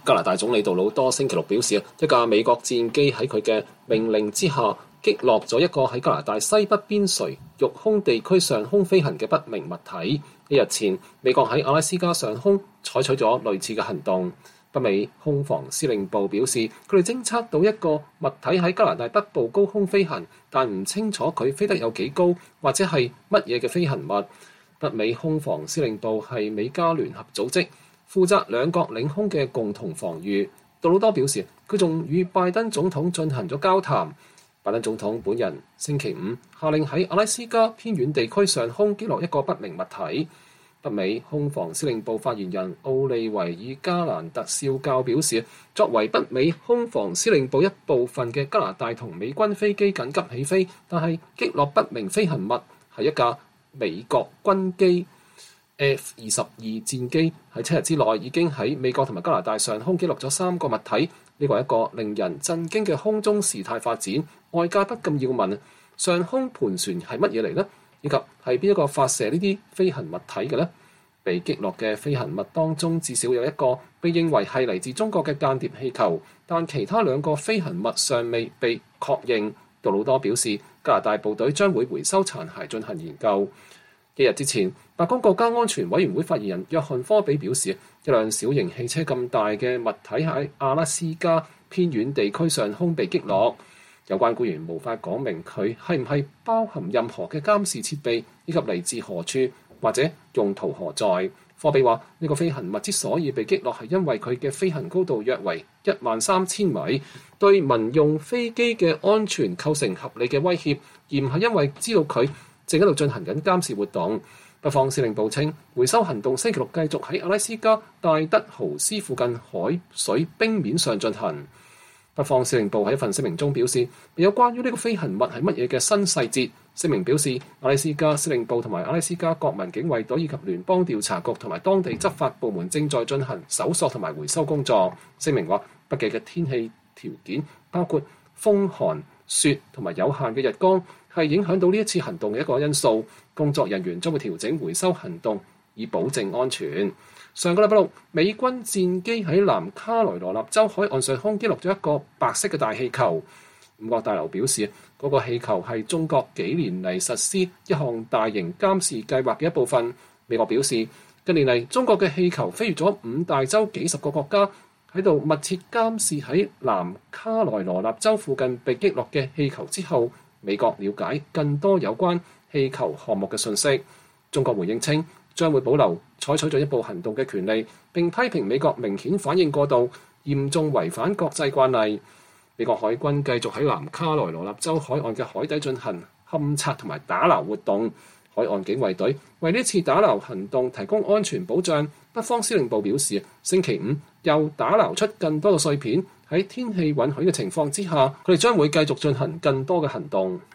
加拿大總理杜魯多星期六表示，一架美國戰機喺佢嘅命令之下擊落咗一個喺加拿大西北邊陲育空地區上空飛行嘅不明物體。一日前，美國喺阿拉斯加上空採取咗類似嘅行動。北美空防司令部表示，佢哋偵測到一個物體喺加拿大北部高空飛行，但唔清楚佢飛得有幾高，或者係乜嘢嘅飛行物。北美空防司令部係美加聯合組織，負責兩國領空嘅共同防禦。杜魯多表示，佢仲與拜登總統進行咗交談。拜登總統本人星期五下令喺阿拉斯加偏遠地區上空擊落一個不明物體。北美空防司令部發言人奧利維爾加蘭特少校表示，作為北美空防司令部一部分嘅加拿大同美軍飛機緊急起飛，但係擊落不明飛行物係一架美國軍機 F-22戰機，喺7日之內已經喺美國同埋加拿大上空擊落咗3個物體。呢個係一個令人震驚嘅空中事態發展，外界不禁要問：上空盤旋係乜嘢嚟呢？以及係邊一個發射呢啲飛行物體嘅呢？被擊落嘅飛行物當中，至少有一個被認為係嚟自中國嘅間諜氣球，但其他2個飛行物尚未被確認。杜魯多表示，加拿大部隊將會回收殘骸進行研究。幾日之前，白宮國家安全委員會發言人約翰科比表示，一輛小型汽車咁大嘅物體喺阿拉斯加偏遠地區上空被擊落。有關官員無法講明佢係唔係包含任何嘅監視設備，以及嚟自何處或者用途何在。科比話：呢個飛行物之所以被擊落，係因為佢嘅飛行高度約為13000米，對民用飛機嘅安全構成合理嘅威脅，而唔係因為知道佢正喺度進行緊監視活動。北方司令部稱，回收行動星期六繼續喺阿拉斯加戴德豪斯附近海水冰面上進行。北方司令部喺一份聲明中表示，未有關於呢個飛行物係乜嘢嘅新細節。聲明表示，阿拉斯加司令部同埋阿拉斯加國民警衛隊以及聯邦調查局同埋當地執法部門正在進行搜索同埋回收工作。聲明話，北極嘅天氣條件包括風寒、雪同埋有限嘅日光，係影響到呢一次行動嘅一個因素。工作人員將會調整回收行動，以保證安全。上個禮拜六，美軍戰機喺南卡羅來納州海岸上空擊落咗一個白色嘅大氣球。五角大樓表示，嗰個氣球係中國幾年嚟實施一項大型監視計劃嘅一部分。美國表示，近年嚟中國嘅氣球飛越咗5大洲幾十個國家，喺度密切監視喺南卡羅來納州附近被擊落嘅氣球之後，美國了解更多有關氣球項目嘅信息。中國回應稱，將會保留採取進一步行動嘅權利，並批評美國明顯反應過度，嚴重違反國際慣例。美國海軍繼續喺南卡羅來納州海岸嘅海底進行勘察同埋打撈活動。海岸警衛隊為呢次打撈行動提供安全保障。北方司令部表示，星期五又打撈出更多嘅碎片。喺天氣允許嘅情況之下，佢哋將會繼續進行更多嘅行動。